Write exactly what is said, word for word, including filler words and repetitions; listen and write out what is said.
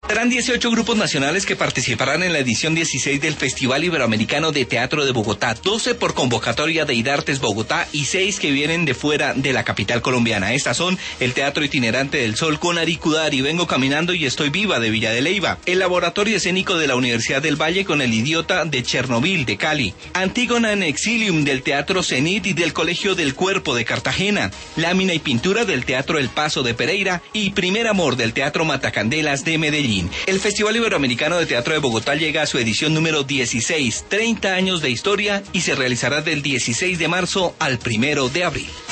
Serán dieciocho grupos nacionales que participarán en la edición dieciséis del Festival Iberoamericano de Teatro de Bogotá, doce por convocatoria de IDARTES Bogotá y seis que vienen de fuera de la capital colombiana. Estas son el Teatro Itinerante del Sol con Aricudari, Vengo Caminando y Estoy Viva de Villa de Leyva, el Laboratorio Escénico de la Universidad del Valle con El Idiota de Chernobyl de Cali, Antígona en Exilium del Teatro Cenit y del Colegio del Cuerpo de Cartagena, Lámina y Pintura del Teatro El Paso de Pereira y Primer Amor del Teatro Matacandelas de Medellín. El Festival Iberoamericano de Teatro de Bogotá llega a su edición número dieciséis, treinta años de historia, y se realizará del dieciséis de marzo al primero de abril.